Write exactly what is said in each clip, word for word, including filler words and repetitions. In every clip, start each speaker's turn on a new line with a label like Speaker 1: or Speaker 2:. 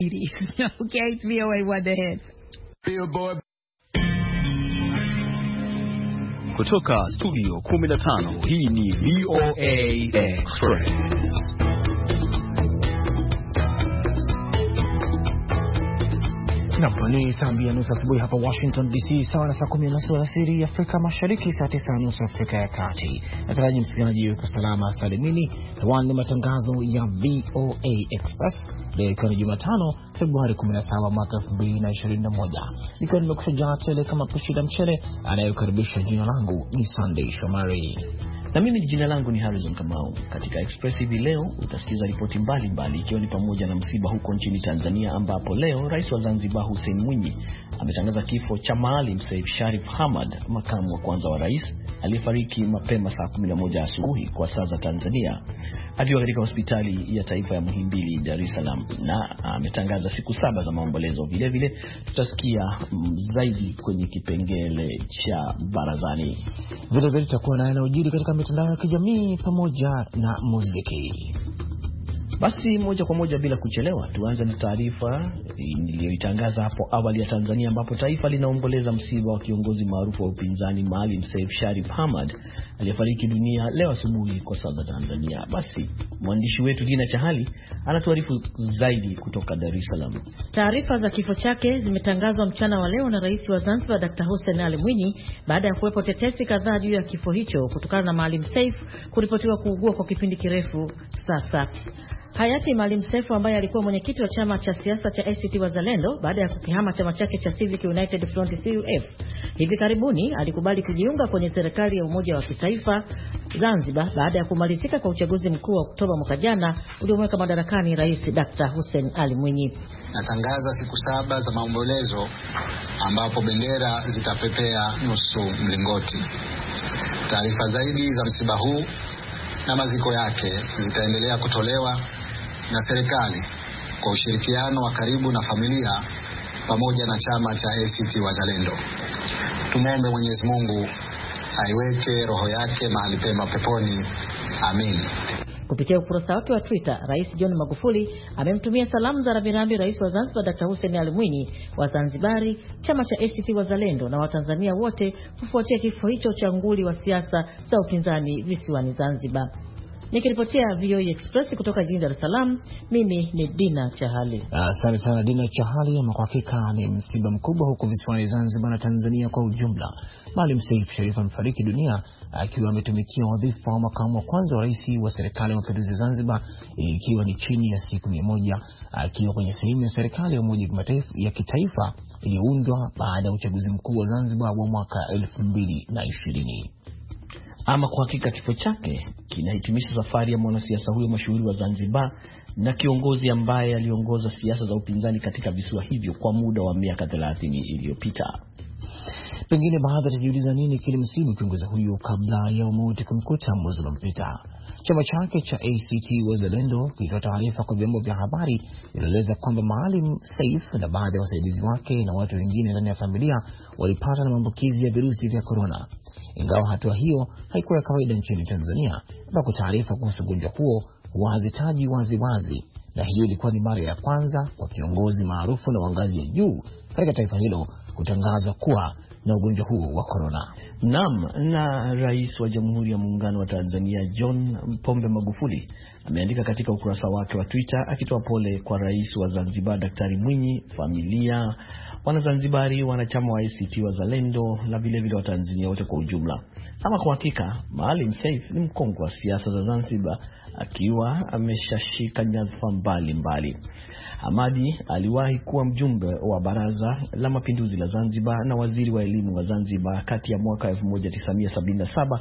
Speaker 1: Okay, it's V O A What the Hits.
Speaker 2: Billboard. Kutoka studio kumi na tano, hii ni V O A Express.
Speaker 3: Na ni saa mbili na nusu asubuhi hapa Washington D C, sawa na saa kumi na nusu alasiri Afrika Mashariki, saa tisa na nusu Afrika ya Kati. Nataraji msikilizaji yuko salama salimini. Hewani matangazo ya V O A Express leo ikiwa ni Jumatano Februari kumi na saba mwaka elfu mbili na ishirini na moja. Nikiwa nimekushajaa tele kama pishi la mchele, anayekaribisha jina langu ni Sunday Shomari.
Speaker 4: Na mimi jina langu ni Harrison Kamau. Katika Express hivi leo utasikiza ripoti mbalimbali ikiwa ni pamoja na msiba huko nchini Tanzania, ambapo leo Rais wa Zanzibar Hussein Mwinyi ametangaza kifo cha Maalim Seif Sharif Hamad, makamu wa kwanza wa rais, aliyefariki mapema saa kumi na moja asubuhi kwa saa za Tanzania akiwa katika hospitali ya taifa ya Muhimbili, Dar es Salaam, na ametangaza siku saba za maombolezo. Vile vile tutasikia zaidi kwenye kipengele cha barazani.
Speaker 3: Vile vile tutakuwa na yanayojiri katika mitandao ya kijamii pamoja na muziki.
Speaker 4: Basi moja kwa moja bila kuchelewa tuanze na taarifa niliyoitangaza hapo awali ya Tanzania, ambapo taifa linaomboleza msiba wa kiongozi maarufu wa upinzani Maalim Seif Sharif Hamad aliyefariki dunia leo asubuhi kwa saa za Tanzania. Basi mwandishi wetu Dina Chahali anatuarifu zaidi kutoka Dar es Salaam.
Speaker 5: Taarifa za kifo chake zimetangazwa mchana wa leo na Rais wa Zanzibar Daktari Hussein Ali Mwinyi baada ya kuwepo tetesi kadhaa juu ya kifo hicho kutokana na Maalim Seif kuripotiwa kuugua kwa kipindi kirefu sasa. Hayati Maalim Seif ambaye alikuwa mwenyekiti wa chama cha siasa cha A C T Wazalendo baada ya kukihama chama chake cha Civic United Front C U F, hivi karibuni alikubali kujiunga kwenye serikali ya umoja wa kitaifa Zanzibar baada ya kumalizika kwa uchaguzi mkuu wa Oktoba mwaka jana uliomweka madarakani Rais Daktari Hussein Ali Mwinyi.
Speaker 6: Natangaza siku saba za maombolezo ambapo bendera zitapepea nusu mlingoti. Taarifa zaidi za msiba huu na maziko yake zitaendelea kutolewa na serikali kwa ushirikiano wa karibu na familia pamoja na chama cha A C T Wazalendo. Tumombe Mwenyezi Mungu aiweke roho yake mahali pema peponi. Amin.
Speaker 5: Kupitia ukurasa wake wa Twitter, Rais John Magufuli amemtumia salamu za rambirambi Rais wa Zanzibar Daktari Hussein Ali Mwinyi, wa Zanzibari, chama cha A C T Wazalendo na Watanzania wote kufuatia kifo hicho cha nguli wa siasa za upinzani visiwani Zanzibar. Nikiripotia V O A Express kutoka jijini Dar es Salaam, mimi ni Dina Chahali.
Speaker 3: Asante uh, sana Dina Chahali. Ama kwa hakika ni msiba mkubwa huko visiwani Zanzibar na Tanzania kwa ujumla. Maalim Seif Sharif amefariki dunia akiwa ametumikia wadhifa wa makamu wa kwanza wa rais wa serikali ya mapinduzi Zanzibar, ikiwa ni chini ya siku mia moja, akiwa kwenye sehemu ya serikali ya umoja ya kitaifa iliyoundwa baada ya uchaguzi mkuu wa Zanzibar wa mwaka elfu mbili na ishirini.
Speaker 4: Ama kwa hakika kifo chake kinahitimisha safari ya mwanasiasa huyo mashuhuri wa Zanzibar na kiongozi ambaye aliongoza siasa za upinzani katika visiwa hivyo kwa muda wa miaka thelathini iliyopita.
Speaker 3: Pengine baadhi atajiuliza nini kilimsibu kiongozi huyo kabla ya umauti kumkuta mwezi uliopita. Chama chake cha A C T Wazalendo kilitoa taarifa kwa vyombo vya habari ilieleza kwamba Maalim Seif na baadhi ya wasaidizi wake na watu wengine ndani ya familia walipata na maambukizi ya virusi vya corona. Ingawa hatua hiyo haikuwa ya kawaida nchini Tanzania, ambako taarifa kuhusu ugonjwa huo hazitaji wazi wazi, na hiyo ilikuwa ni mara ya kwanza kwa kiongozi maarufu na wa ngazi ya juu katika taifa hilo kutangaza kuwa na ugonjwa huo wa corona.
Speaker 4: Naam, na Rais wa Jamhuri ya Muungano wa Tanzania John Pombe Magufuli ameandika katika ukurasa wake wa Twitter akitoa pole kwa Rais wa Zanzibar Daktari Mwinyi, familia, Wanazanzibari, wanachama wa A C T Wazalendo na vile vile wa Tanzania wote kwa ujumla. Ama kwa hakika Maalim Seif ni mkongwe wa siasa za Zanzibar, akiwa ameshashika nyadhifa mbalimbali. Hamadi aliwahi kuwa mjumbe wa Baraza la Mapinduzi la Zanzibar na waziri wa elimu wa Zanzibar kati ya mwaka elfu moja tisa mia sabini na saba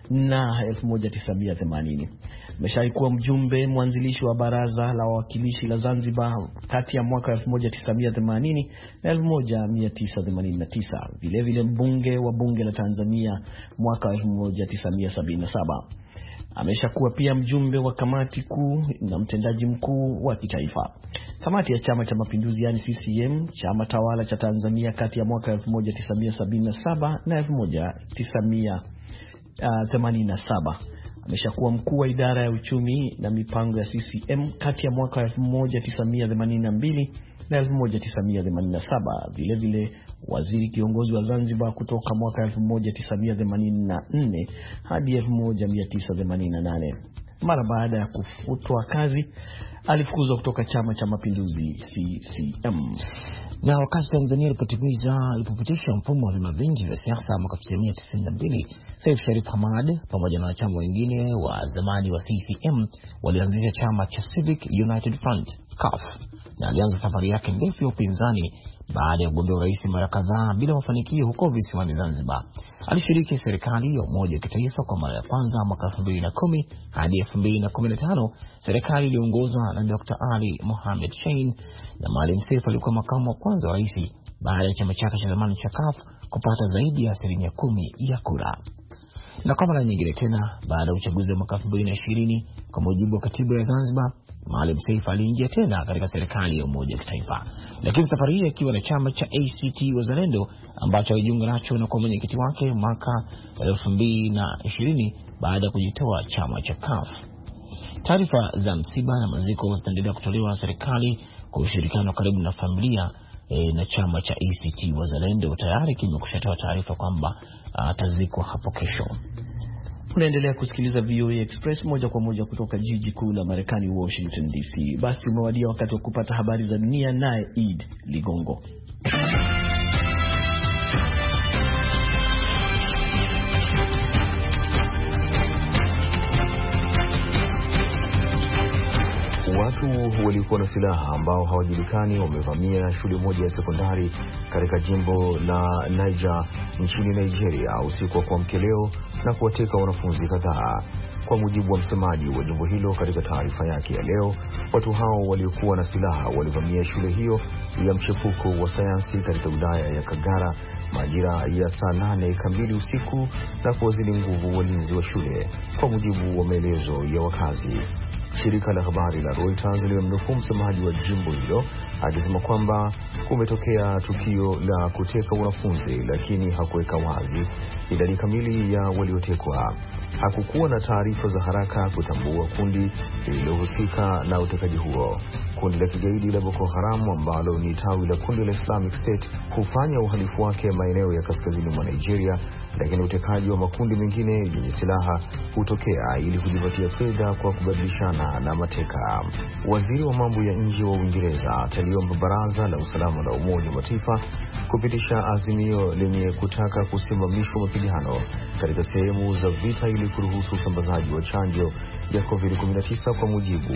Speaker 4: na elfu moja tisa mia themanini. Ameshawahi kuwa mjumbe mwanzilishi wa Baraza la Wawakilishi la Zanzibar kati ya mwaka elfu moja tisa mia themanini na elfu moja mia tisa themanini na tisa. Vile vile mbunge wa bunge la Tanzania mwaka elfu moja tisa mia sabini na saba. Ameshakuwa pia mjumbe wa kamati kuu na mtendaji mkuu wa kitaifa. Kamati ya Chama cha Mapinduzi yani C C M, chama tawala cha Tanzania kati ya mwaka elfu moja tisa mia sabini na saba na elfu moja tisa mia themanini na saba. Ameshakuwa mkuu wa idara ya uchumi na mipango ya C C M kati ya mwaka elfu moja tisa mia themanini na mbili na elfu moja tisa mia themanini na saba. Vile vile waziri kiongozi wa Zanzibar kutoka mwaka elfu moja tisa mia themanini na nne hadi elfu moja mia tisa themanini na nane. Mara baada ya kufutwa kazi alifukuzwa kutoka Chama cha Mapinduzi C C M.
Speaker 3: Na wakati Tanzania ilipotimiza ilipopitisha mfumo wa vyama vingi vya siasa mwaka elfu tisa mia tisini na mbili, Saif Sharif Hamad pamoja na wanachama wengine wa zamani wa C C M walianzisha chama cha Civic United Front C U F, na alianza safari yake ndefu ya upinzani baada ya kugombea urais mara kadhaa bila mafanikio huko visiwani Zanzibar. Alishiriki serikali ya umoja wa kitaifa kwa mara ya kwanza mwaka elfu mbili na kumi hadi elfu mbili na kumi na tano. Serikali iliongozwa na Doctor Ali Mohamed Shein, na Maalim Seif alikuwa makamu wa kwanza wa rais baada ya chama chake cha zamani cha C U F kupata zaidi ya asilimia kumi ya kura. Na kwa mara nyingine tena baada ya uchaguzi wa mwaka elfu mbili na ishirini, kwa mujibu wa katiba ya Zanzibar, Maalim Seif aliingia tena katika serikali ya umoja wa kitaifa, lakini safari hii akiwa na chama cha A C T Wazalendo ambacho alijiunga nacho na kwa mwenyekiti wake mwaka elfu mbili na ishirini baada ya kujitoa chama cha C U F. Taarifa za msiba na maziko zitaendelea kutolewa na serikali kwa ushirikiano karibu na familia e, na chama cha A C T Wazalendo tayari kimekushatoa taarifa kwamba atazikwa hapo kesho.
Speaker 4: Unaendelea kusikiliza V O A Express moja kwa moja kutoka jiji kuu la Marekani, Washington D C. Basi umewadia wakati wa kupata habari za dunia naye Eid Ligongo.
Speaker 1: Watu walikuwa na silaha ambao hawajulikani wamevamia shule moja ya sekondari katika jimbo la Niger nchini Nigeria usiku wa kuamkia leo na kuwateka wanafunzi kadhaa. Kwa mujibu wa msemaji wa jimbo hilo katika taarifa yake ya leo, watu hao waliokuwa na silaha walivamia shule hiyo ya mchepuko wa sayansi katika wilaya ya Kagara majira ya saa nane kamili usiku na kuwazidi nguvu walinzi wa shule, kwa mujibu wa maelezo ya wakazi. Shirika la habari la Reuters limemnukuu msemaji wa jimbo hilo akisema kwamba kumetokea tukio la kuteka wanafunzi, lakini hakuweka wazi idadi kamili ya waliotekwa. Hakukuwa na taarifa za haraka kutambua kundi lililohusika na utekaji huo. Kundi la kigaidi la Boko Haram ambalo ni tawi la kundi la Islamic State hufanya uhalifu wake maeneo ya kaskazini mwa Nigeria, lakini utekaji wa makundi mengine yenye silaha hutokea ili kujipatia fedha kwa kubadilishana na mateka. Waziri wa mambo ya nje wa Uingereza ataliomba Baraza la Usalama la Umoja wa Mataifa kupitisha azimio lenye kutaka kusimamishwa mapigano katika sehemu za vita ili kuruhusu usambazaji wa chanjo ya covid kumi na tisa, kwa mujibu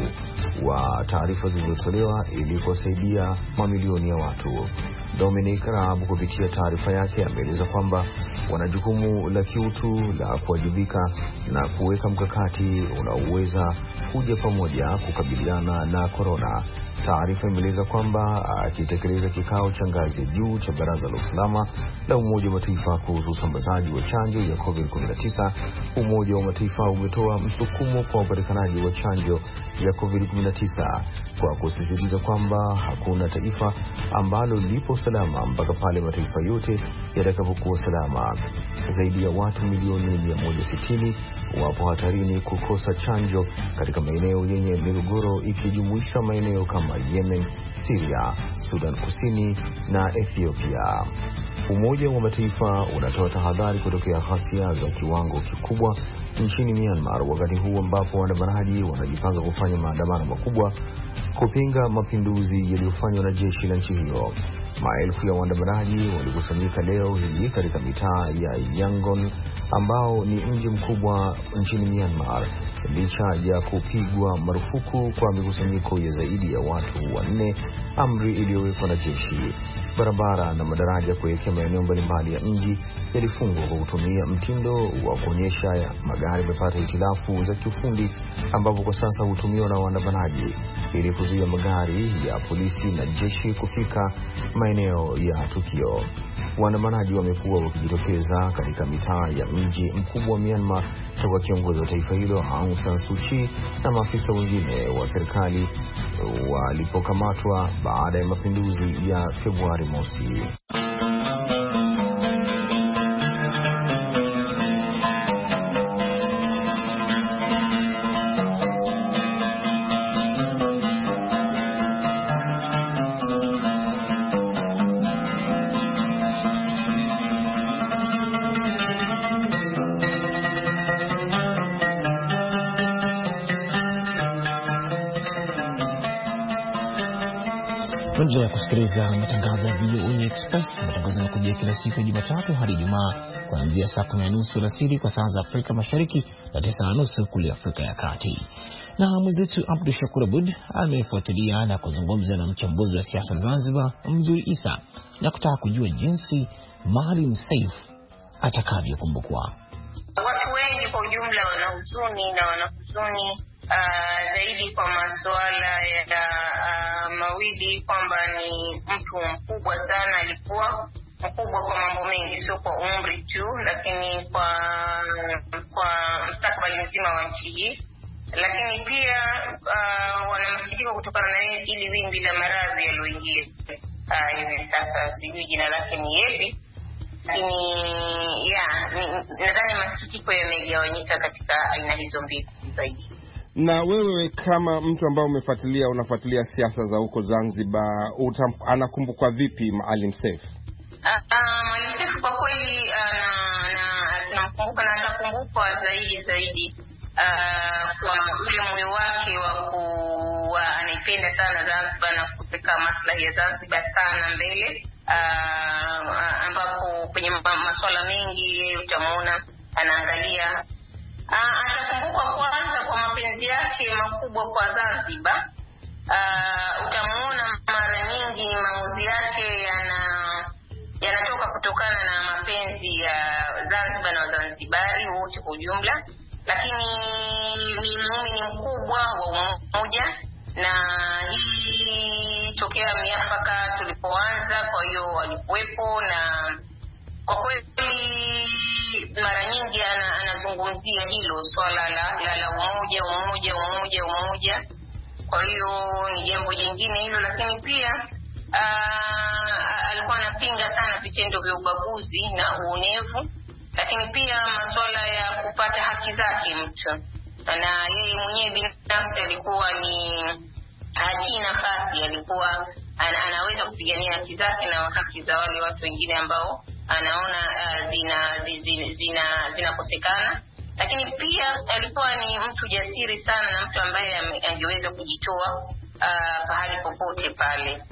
Speaker 1: wa taarifa zilizotolewa ili kuwasaidia mamilioni ya watu. Dominic Raab kupitia taarifa yake ameeleza kwamba wana jukumu la kiutu la kuwajibika na kuweka mkakati unaoweza kuja pamoja kukabiliana na corona. Taarifa imeeleza kwamba akitekeleza kikao cha ngazi ya juu cha Baraza la Usalama la Umoja wa Mataifa kuhusu usambazaji wa chanjo ya covid kumi na tisa, Umoja wa Mataifa umetoa msukumo kwa upatikanaji wa chanjo ya covid kumi na tisa kwa kusisitiza kwamba hakuna taifa ambalo lipo salama mpaka pale mataifa yote yatakapokuwa salama. Zaidi ya watu milioni mia moja sitini wapo hatarini kukosa chanjo katika maeneo yenye migogoro, ikijumuisha maeneo kama Yemen, Syria, Sudan Kusini na Ethiopia. Umoja wa Mataifa unatoa tahadhari kutokea ghasia za kiwango kikubwa nchini Myanmar, wakati huu ambapo waandamanaji wanajipanga kufanya maandamano makubwa kupinga mapinduzi yaliyofanywa na jeshi la nchi hiyo. Maelfu ya waandamanaji walikusanyika leo hii katika mitaa ya Yangon ambao ni mji mkubwa nchini Myanmar, licha ya kupigwa marufuku kwa mikusanyiko ya zaidi ya watu wanne, amri iliyowekwa na jeshi. Barabara na madaraja kuelekea maeneo mbalimbali ya mji yalifungwa kwa kutumia mtindo wa kuonyesha magari yamepata hitilafu za kiufundi, ambapo kwa sasa hutumiwa na waandamanaji ili kuzuia magari ya polisi na jeshi kufika maeneo ya tukio. Waandamanaji wamekuwa wakijitokeza katika mitaa ya mji mkubwa wa Myanmar toka kiongozi wa taifa hilo Aung San Suu Kyi na maafisa wengine wa serikali walipokamatwa baada ya mapinduzi ya Februari mosi.
Speaker 3: Tunaendelea kusikiliza matangazo ya V O A Express. Matangazo yanakujia kila siku ya Jumatatu hadi Ijumaa kuanzia saa kumi na nusu alasiri kwa saa za Afrika Mashariki na tisa na nusu kule Afrika ya Kati. Na mwenzetu Abdul Shakur Abud amefuatilia na kuzungumza na mchambuzi wa siasa Zanzibar Mzuri Isa na kutaka kujua jinsi Maalim Seif atakavyokumbukwa.
Speaker 7: Watu wengi kwa ujumla wana huzuni na wana huzuni Uh, zaidi kwa masuala ya uh, mawili, kwamba ni mtu mkubwa sana, alikuwa mkubwa kwa mambo mengi, sio kwa umri tu, lakini kwa kwa mustakabali mzima wa nchi hii. Lakini pia uh, wanamsikitika kutokana na hili wimbi la maradhi yaliyoingia uh, hivi sasa, sijui jina lake ni yepi, lakini ya nadhani masikitiko yamegawanyika katika aina hizo mbili zaidi.
Speaker 8: Na wewe kama mtu ambaye umefuatilia unafuatilia siasa za huko Zanzibar, anakumbukwa vipi Maalim Seif?
Speaker 7: Ah, uh, Maalim Seif kwa kweli tunamkumbuka na anakumbukwa zaidi zaidi uh, kwa ule moyo wake wa kuwa anaipenda sana Zanzibar na kupeleka maslahi ya Zanzibar sana mbele, uh, ambapo kwenye masuala mengi utamuona anaangalia. Uh, atakumbukwa kwanza kwa mapenzi yake makubwa kwa Zanzibar. Uh, utamuona mara nyingi maamuzi yake yana yanatoka kutokana na mapenzi ya Zanzibar na Wazanzibari wote kwa ujumla, lakini ni muumini mkubwa wa umoja, na hii tokea miafaka tulipoanza, kwa hiyo walikuwepo, na kwa kweli mara nyingi anazungumzia hilo swala la, la, la umoja umoja umoja umoja. Kwa hiyo ni jambo jingine hilo, lakini pia aa, alikuwa anapinga sana vitendo vya ubaguzi na uonevu, lakini pia masuala ya kupata haki zake mtu, na yeye mwenyewe binafsi alikuwa ni haki nafasi, alikuwa ana, anaweza kupigania haki zake na haki za wale watu wengine ambao anaona uh, zina zina zina zinakosekana. Lakini pia alikuwa ni mtu jasiri sana na mtu ambaye angeweza kujitoa uh, pahali popote pale.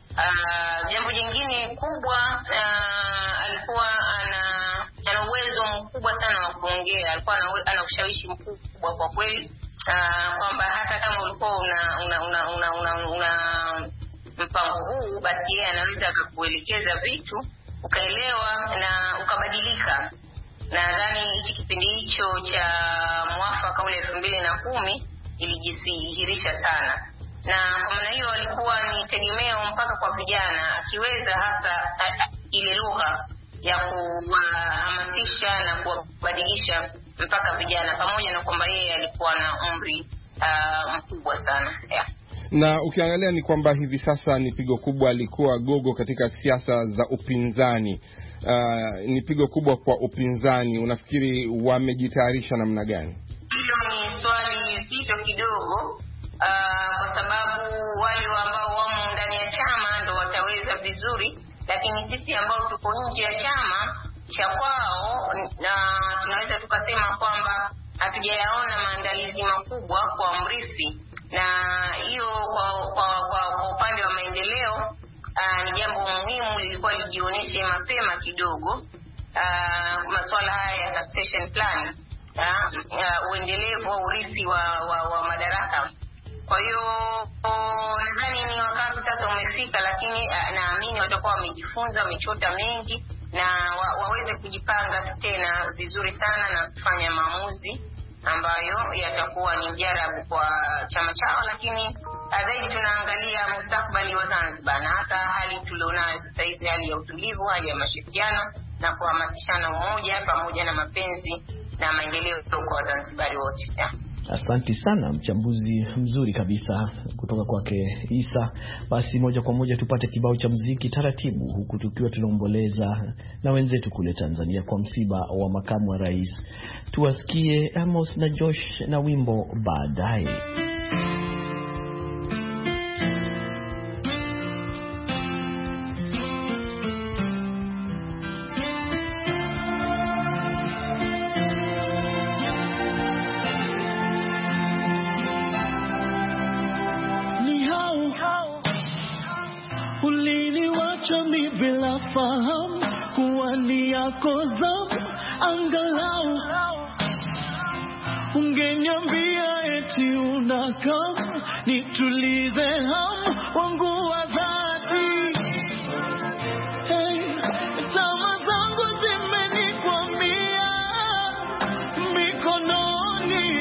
Speaker 7: Uh, jambo jingine kubwa, uh, alikuwa ana ana uwezo mkubwa sana wa kuongea, alikuwa ana ushawishi mkubwa kwa kweli, uh, kwamba hata kama ulikuwa una una una una, una, una mpango huu, basi yeye anaweza kukuelekeza vitu ukaelewa na ukabadilika. Nadhani hichi kipindi hicho cha mwafaka ule elfu mbili na kumi ilijidhihirisha sana, na kwa maana hiyo alikuwa ni tegemeo mpaka kwa vijana, akiweza hasa ile lugha ya kuhamasisha na kuwabadilisha mpaka vijana, pamoja na kwamba yeye alikuwa na umri uh, mkubwa sana yeah.
Speaker 8: Na ukiangalia ni kwamba hivi sasa ni pigo kubwa, alikuwa gogo katika siasa za upinzani. Uh, ni pigo kubwa kwa upinzani. Unafikiri wamejitayarisha namna gani?
Speaker 7: Hilo ni swali zito kidogo, uh, kwa sababu wale ambao wamo ndani ya chama ndo wataweza vizuri, lakini sisi ambao tuko nje ya chama cha kwao, na tunaweza tukasema kwamba hatujayaona maandalizi makubwa kwa mrithi, na hiyo kwa kwa kwa upande wa maendeleo uh, ni jambo muhimu, lilikuwa lijionyeshe mapema kidogo. Uh, masuala haya ya succession plan, uh, uh, uendelevu wa urithi wa, wa, wa madaraka. Kwa hiyo nadhani ni wakati sasa umefika, lakini uh, naamini watakuwa wamejifunza, wamechota mengi, na wa, waweze kujipanga tena vizuri sana na kufanya maamuzi ambayo yatakuwa ni mjarabu kwa chama chao. Lakini zaidi tunaangalia mustakabali wa Zanzibar, na hata hali tulionayo sasa hivi, hali ya utulivu, hali ya mashirikiano na kuhamasishana umoja pamoja na mapenzi na maendeleo kwa Wazanzibari wote yeah.
Speaker 4: Asante sana, mchambuzi mzuri kabisa kutoka kwake Isa. Basi moja kwa moja tupate kibao cha muziki taratibu, huku tukiwa tunaomboleza na wenzetu kule Tanzania kwa msiba wa makamu wa rais. Tuwasikie Amos na Josh na wimbo Baadaye.
Speaker 9: uliniwacha mi bila fahamu kuwa ni yako zamu, angalau ungeniambia eti unakam nitulize hamu wangu wa dhati. Hey, tama zangu zimenikwamia mikononi,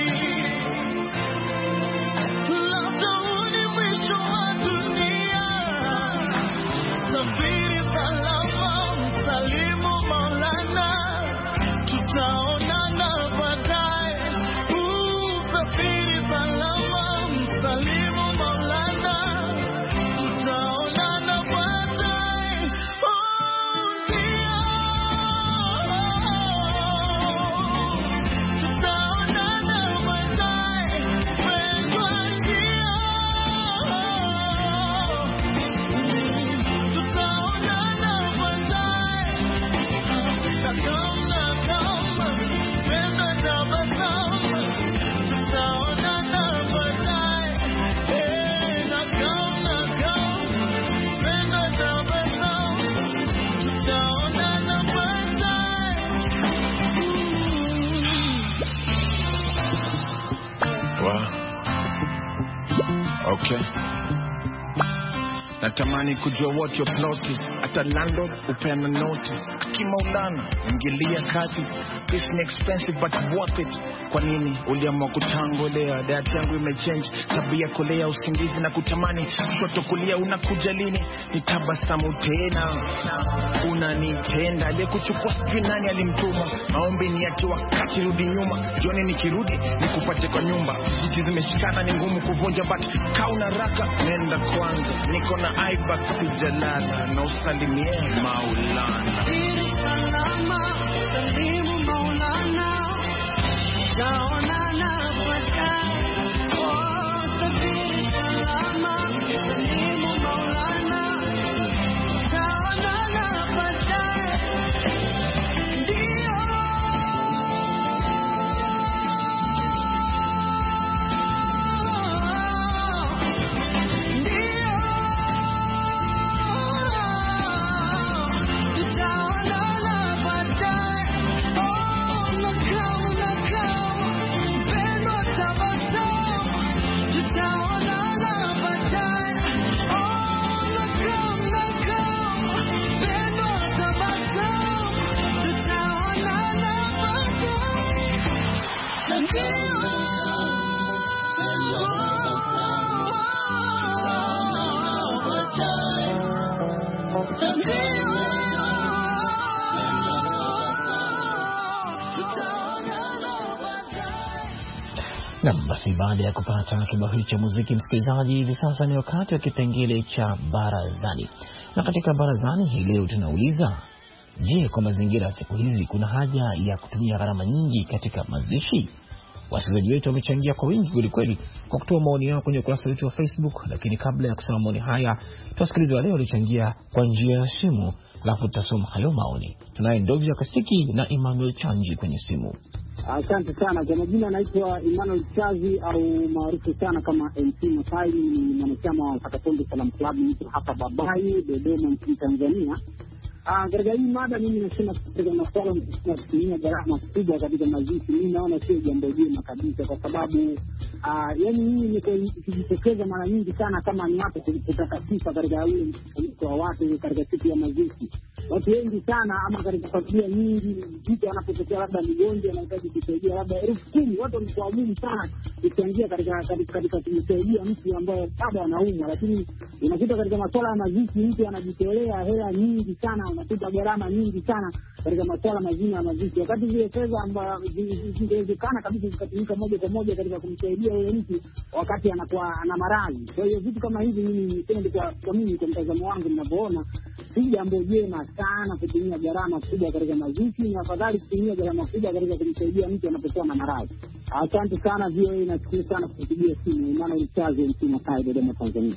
Speaker 9: labda uni mwisho wa dunia. Safiri salama, msalimu Maulana, tutaonana baadaye. Safiri salama, msalimu Maulana, tutaonana baadaye. Oh dear, tutaonana baadaye. Pendwa dear, tutaonana baadaye. Nakam nakam, penda tabasamu, tutaonana baadaye. Eh, nakam nakam, penda tabasamu, tutaonana baadaye.
Speaker 10: Wow. Okay. Natamani kujua what your plot is. Ata landlord upeana notice. Akimaulana ingilia kati. This is expensive but worth it. Kwa nini uliamua kutangolea? Diet yangu imechange, tabia kolea, usingizi na kutamani. Kushoto kulia unakuja lini? Nitabasamu tena, unanitenda. Aliyekuchukua sijui nani alimtuma. Maombi ni yake wakati rudi nyuma. Jioni nikirudi nikupate kwa nyumba. Jiji zimeshikana ni ngumu kuvunja, but kauna raka nenda kwanza. Niko na aiba kujalala na usalimie Maulana.
Speaker 9: Safiri salama, salimu Maulana, tutaonana baadaye. Oh, safiri salama, salimu Maulana, tutaonana baadaye. Ndio tutaonana baadaye. Oh, nakam nakam, pendo tabasamu, tutaonana baadaye. Oh, nakam nakam, pendo tabasamu, tutaonana baadaye.
Speaker 3: Na basi baada ya kupata kibao hicho cha muziki, msikilizaji, hivi sasa ni wakati wa kipengele cha barazani. Na katika barazani hii leo tunauliza, je, kwa mazingira ya siku hizi kuna haja ya kutumia gharama nyingi katika mazishi? Wasikilizaji wetu wamechangia kwa wingi kweli kweli kwa kutoa maoni yao kwenye ukurasa wetu wa Facebook, lakini kabla ya kusoma maoni haya, tuwasikilize wale waliochangia kwa njia ya simu, alafu tutasoma hayo maoni. Tunaye Ndovya Kasiki na Emmanuel Chanji kwenye simu.
Speaker 11: Asante sana. Kwa majina naitwa Emmanuel Chazi au maarufu sana kama M C Masai, ni mwanachama wa Katakombe Salam Club hapa Babai, Dodoma nchini Tanzania. Ah, katika hii mada mimi nasema katika masuala ya kutumia gharama kubwa katika mazishi, mimi naona sio jambo jema kabisa, kwa sababu ah, yani mimi nikijitokeza mara nyingi sana kama ni hapo kutaka sifa katika ule mkusanyiko wa watu katika siku ya mazishi. Watu wengi sana ama katika familia nyingi, mtu anapotokea labda mgonjwa anahitaji kusaidia labda elfu kumi, watu wamekuwa muhimu sana kuchangia katika katika katika kumsaidia mtu ambaye bado anaumwa, lakini unakuta katika masuala ya mazishi mtu anajitolea hela nyingi sana, unakuta gharama nyingi sana katika masuala mazima ya mazishi, wakati zile fedha ambazo zingewezekana kabisa zikatumika moja kwa moja katika kumsaidia yule mtu wakati anakuwa ana maradhi. Kwa hiyo vitu kama hivi mimi nipende kwa kwa mimi kwa mtazamo wangu ninavyoona si jambo jema sana kutumia gharama kubwa katika mazishi, na afadhali kutumia gharama kubwa katika kumsaidia mtu anapokuwa na maradhi. Asante sana, vio inachukua sana kupigia simu, maana ulichaze msimu wa Dodoma Tanzania.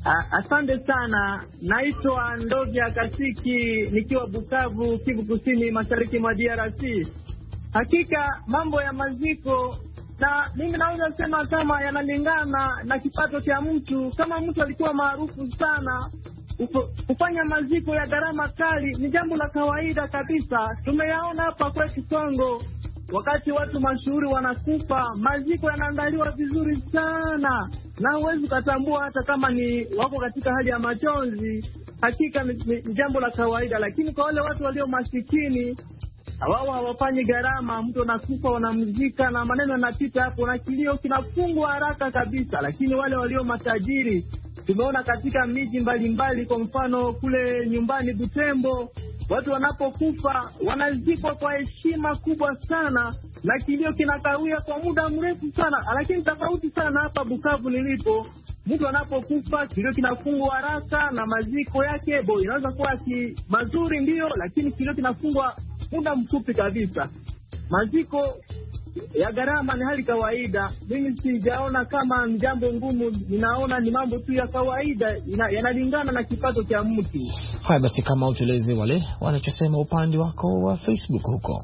Speaker 12: Asante sana. Naitwa Ndovya Kasiki nikiwa Bukavu, Kivu Kusini, mashariki mwa D R C. Hakika mambo ya maziko, na mimi naweza sema kama yanalingana na kipato cha mtu. Kama mtu alikuwa maarufu sana, kufanya maziko ya gharama kali ni jambo la kawaida kabisa. Tumeyaona hapa kwetu Kongo, wakati watu mashuhuri wanakufa, maziko yanaandaliwa vizuri sana, na huwezi kutambua hata kama ni wako katika hali ya majonzi. Hakika ni, ni jambo la kawaida, lakini kwa wale watu walio masikini, wao hawafanyi gharama. Mtu anakufa wanamzika na maneno yanapita hapo na kilio kinafungwa haraka kabisa. Lakini wale walio matajiri, tumeona katika miji mbalimbali, kwa mfano kule nyumbani Butembo, watu wanapokufa wanazikwa kwa heshima kubwa sana na kilio kinakawia kwa muda mrefu sana. Lakini tofauti sana hapa Bukavu nilipo, mtu anapokufa kilio kinafungwa haraka na maziko yake bo inaweza kuwa ki mazuri ndio, lakini kilio kinafungwa muda mfupi kabisa. Maziko ya gharama ni hali kawaida. Mimi sijaona kama jambo ngumu, ninaona ni mambo tu ya kawaida, yanalingana na kipato cha mtu.
Speaker 3: Haya basi, kama utueleze wale wanachosema upande wako wa Facebook huko.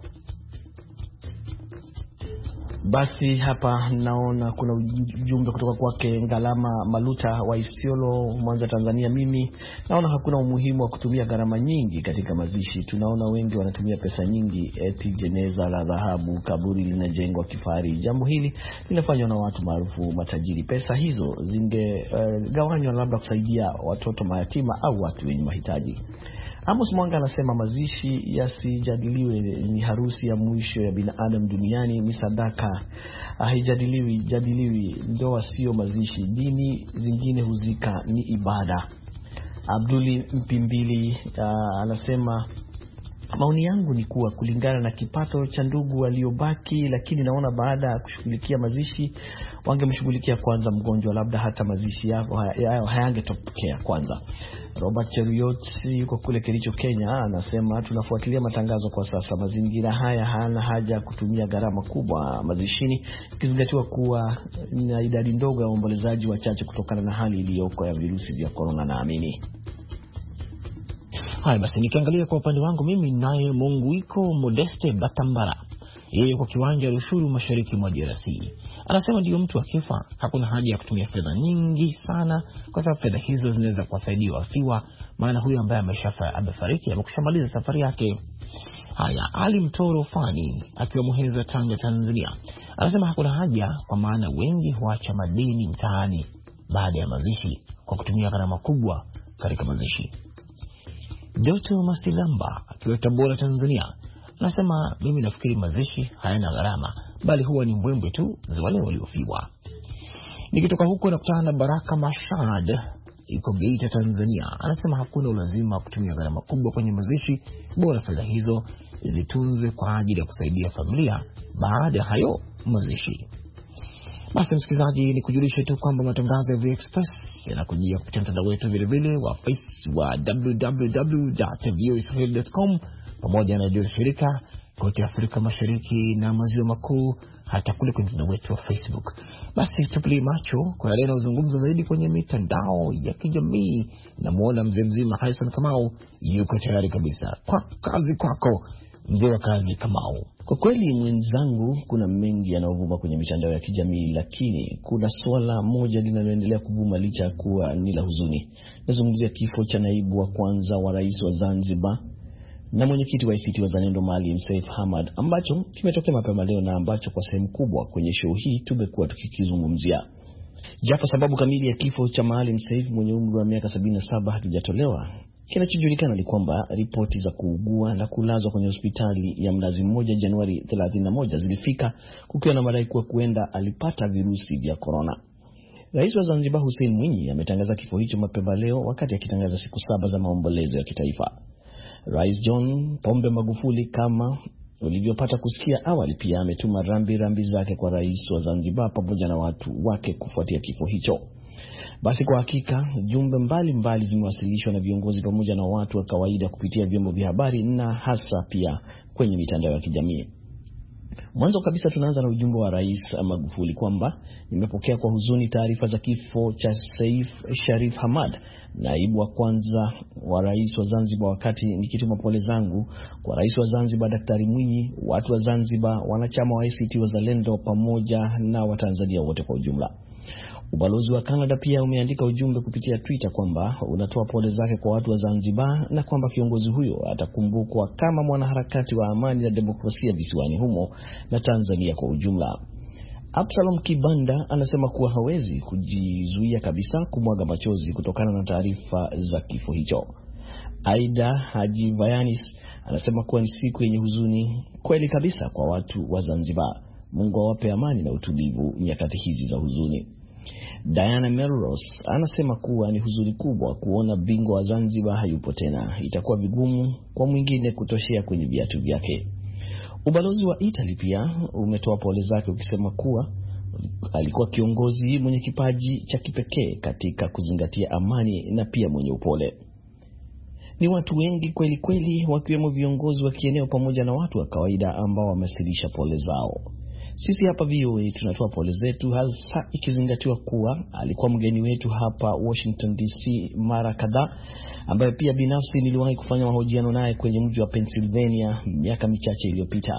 Speaker 4: Basi hapa naona kuna ujumbe kutoka kwake Ngalama Maluta wa Isiolo, Mwanza, Tanzania. Mimi naona hakuna umuhimu wa kutumia gharama nyingi katika mazishi. Tunaona wengi wanatumia pesa nyingi, eti jeneza la dhahabu, kaburi linajengwa kifahari. Jambo hili linafanywa na watu maarufu matajiri. Pesa hizo zingegawanywa uh, labda kusaidia watoto mayatima au watu wenye mahitaji. Amos Mwanga anasema mazishi yasijadiliwe, ni harusi ya mwisho ya binadamu duniani, ni sadaka, haijadiliwi jadiliwi. Ndoa sio mazishi, dini zingine huzika, ni ibada. Abduli Mpimbili uh, anasema maoni yangu ni kuwa kulingana na kipato cha ndugu waliobaki, lakini naona baada ya kushughulikia mazishi wangemshughulikia kwanza mgonjwa, labda hata mazishi yao hayangetokea kwanza. Robert Cheruiyot yuko kule Kericho, Kenya, anasema tunafuatilia matangazo kwa sasa. Mazingira haya hana haja kutumia gharama kubwa mazishini, ikizingatiwa kuwa na idadi ndogo ya waombolezaji wachache kutokana na hali iliyoko ya virusi vya corona, naamini.
Speaker 3: Haya basi, nikiangalia kwa upande wangu mimi, naye Munguiko Modeste Batambara, yeye kwa kiwanja Rushuru, mashariki mwa D R C, anasema ndio mtu akifa hakuna haja ya kutumia fedha nyingi sana, kwa sababu fedha hizo zinaweza kuwasaidia wafiwa, maana huyo ambaye ameshafa amefariki amekushamaliza safari yake. Haya, Ali Mtoro Fani akiwa Muheza, Tanga, Tanzania, anasema hakuna haja, kwa maana wengi huacha madeni mtaani baada ya mazishi kwa kutumia gharama kubwa katika mazishi. Doto Masilamba akiwa Tabora, Tanzania, anasema mimi nafikiri mazishi hayana gharama, bali huwa ni mbwembwe tu za wale waliofiwa. Nikitoka huko nakutana na Baraka Mashad yuko Geita, Tanzania, anasema hakuna ulazima kutumia gharama kubwa kwenye mazishi, bora fedha hizo zitunzwe kwa ajili ya kusaidia familia baada ya hayo mazishi. Basi msikilizaji, ni kujulisha tu kwamba matangazo ya V Express yanakujia kupitia mtandao wetu vile vile wa face wa w w w dot v o a dot com pamoja na redio shirika kote Afrika Mashariki na Maziwa Makuu, hata kule kwenye mtandao wetu wa Facebook. Basi tupili macho kwa yale yanayozungumzwa zaidi kwenye mitandao ya kijamii, na muona mzee mzima Harrison Kamau yuko tayari kabisa. Kwa kazi kwako mzee wa kazi Kamau.
Speaker 4: Kwa kweli mwenzangu, kuna mengi yanayovuma kwenye mitandao ya kijamii, lakini kuna swala moja linaloendelea kuvuma licha kuwa ni la huzuni. Nazungumzia kifo cha naibu wa kwanza wa rais wa Zanzibar na mwenyekiti wa A C T Wazalendo Maalim Seif Hamad, ambacho kimetokea mapema leo na ambacho kwa sehemu kubwa kwenye show hii tumekuwa tukikizungumzia. Japo sababu kamili ya kifo cha Maalim Seif mwenye umri wa miaka sabini na saba hakijatolewa, kinachojulikana ni kwamba ripoti za kuugua na kulazwa kwenye hospitali ya Mnazi Mmoja Januari thelathini na moja zilifika kukiwa na madai kuwa kuenda alipata virusi vya corona. Rais wa Zanzibar Hussein Mwinyi ametangaza kifo hicho mapema leo wakati akitangaza siku saba za maombolezo ya kitaifa. Rais John Pombe Magufuli, kama ulivyopata kusikia awali, pia ametuma rambi rambi zake kwa rais wa Zanzibar pamoja na watu wake kufuatia kifo hicho. Basi kwa hakika jumbe mbalimbali zimewasilishwa na viongozi pamoja na watu wa kawaida kupitia vyombo vya habari na hasa pia kwenye mitandao ya kijamii. Mwanzo kabisa tunaanza na ujumbe wa Rais Magufuli kwamba nimepokea kwa huzuni taarifa za kifo cha Seif Sharif Hamad, naibu wa kwanza wa rais wa Zanzibar, wakati nikituma pole zangu kwa rais wa Zanzibar Daktari Mwinyi, watu wa Zanzibar, wanachama wa A C T Wazalendo pamoja na Watanzania wote kwa ujumla. Ubalozi wa Canada pia umeandika ujumbe kupitia Twitter kwamba unatoa pole zake kwa watu wa Zanzibar na kwamba kiongozi huyo atakumbukwa kama mwanaharakati wa amani na demokrasia visiwani humo na Tanzania kwa ujumla. Absalom Kibanda anasema kuwa hawezi kujizuia kabisa kumwaga machozi kutokana na taarifa za kifo hicho. Aida Haji Vayanis anasema kuwa ni siku yenye huzuni kweli kabisa kwa watu wa Zanzibar. Mungu awape amani na utulivu nyakati hizi za huzuni. Diana Melrose anasema kuwa ni huzuni kubwa kuona bingwa wa Zanzibar hayupo tena. Itakuwa vigumu kwa mwingine kutoshea kwenye viatu vyake. Ubalozi wa Italy pia umetoa pole zake ukisema kuwa alikuwa kiongozi mwenye kipaji cha kipekee katika kuzingatia amani na pia mwenye upole. Ni watu wengi kweli kweli, wakiwemo viongozi wa kieneo pamoja na watu wa kawaida ambao wamesilisha pole zao. Sisi hapa V O A tunatoa pole zetu, hasa ikizingatiwa kuwa alikuwa mgeni wetu hapa Washington D C mara kadhaa, ambaye pia binafsi niliwahi kufanya mahojiano naye kwenye mji wa Pennsylvania miaka michache iliyopita.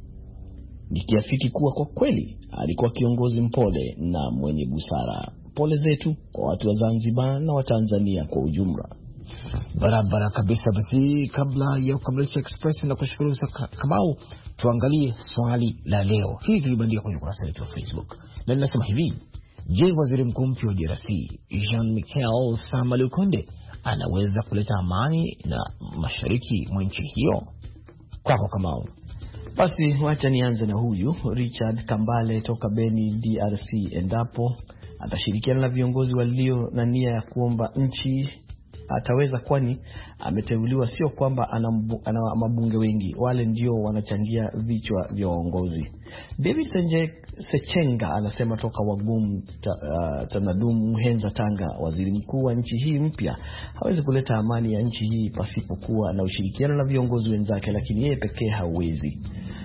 Speaker 4: Nikiafiki kuwa kwa kweli alikuwa kiongozi mpole na mwenye busara. Pole zetu kwa watu wa Zanzibar na wa Tanzania kwa ujumla.
Speaker 3: Barabara kabisa. Basi kabla ya kukamilisha Express na kushukuru Kamau, tuangalie swali la leo. Hii tulibandia kwenye kurasa yetu ya Facebook. Na linasema hivi: je, waziri mkuu mpya wa D R C Jean-Michel Sama Lukonde anaweza kuleta amani na mashariki mwa nchi hiyo? Kwako Kamau.
Speaker 4: Basi wacha nianze na huyu Richard Kambale toka Beni D R C. Endapo atashirikiana na viongozi walio na nia ya kuomba nchi ataweza, kwani ameteuliwa, sio kwamba ana, ana mabunge wengi, wale ndio wanachangia vichwa vya uongozi. David Senje Sechenga anasema toka Wagum ta, uh, Tanadum Muhenza Tanga, waziri mkuu wa nchi hii mpya hawezi kuleta amani ya nchi hii pasipokuwa na ushirikiano na viongozi wenzake, lakini yeye pekee hawezi.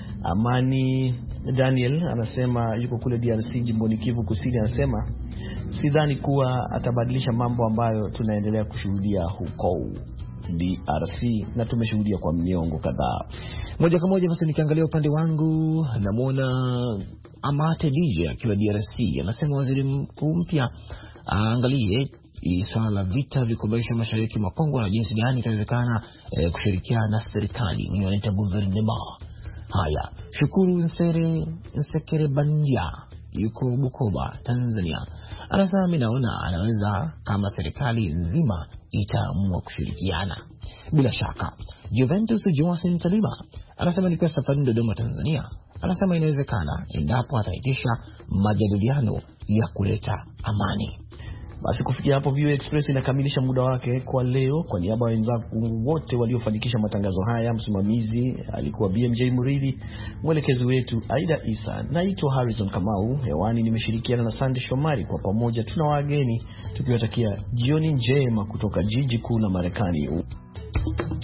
Speaker 4: Amani Daniel anasema yuko kule D R C jimboni Kivu Kusini, anasema sidhani kuwa atabadilisha mambo ambayo tunaendelea kushuhudia huko D R C na tumeshuhudia kwa miongo kadhaa.
Speaker 3: Moja kwa moja basi nikiangalia upande wangu namuona Amate D J akiwa D R C, anasema waziri mkuu mpya aangalie swala la vita vikomesha mashariki mwa Kongo na jinsi gani itawezekana eh, kushirikiana na serikali wenye wanaita gouvernement. Haya, Shukuru Nsere Nsekere Bandia yuko Bukoba, Tanzania, anasema mimi naona anaweza kama serikali nzima itaamua kushirikiana. Bila shaka. Juventus Joasin Talima anasema ni kwa safari Dodoma, Tanzania, anasema inawezekana endapo ataitisha majadiliano ya kuleta amani.
Speaker 4: Basi kufikia hapo V O A Express inakamilisha muda wake kwa leo. Kwa niaba ya wenzangu wote waliofanikisha matangazo haya, msimamizi alikuwa B M J Muridi, mwelekezi wetu Aida Isa, naitwa Harrison Kamau. Hewani nimeshirikiana na Sandy Shomari. Kwa pamoja tuna wageni tukiwatakia jioni njema kutoka jiji kuu la Marekani.